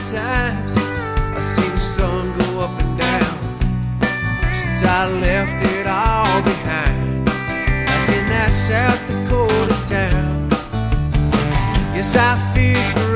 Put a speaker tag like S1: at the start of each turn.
S1: times I've seen the sun go up and down since I left it all behind back in that South Dakota town. Yes, I fear for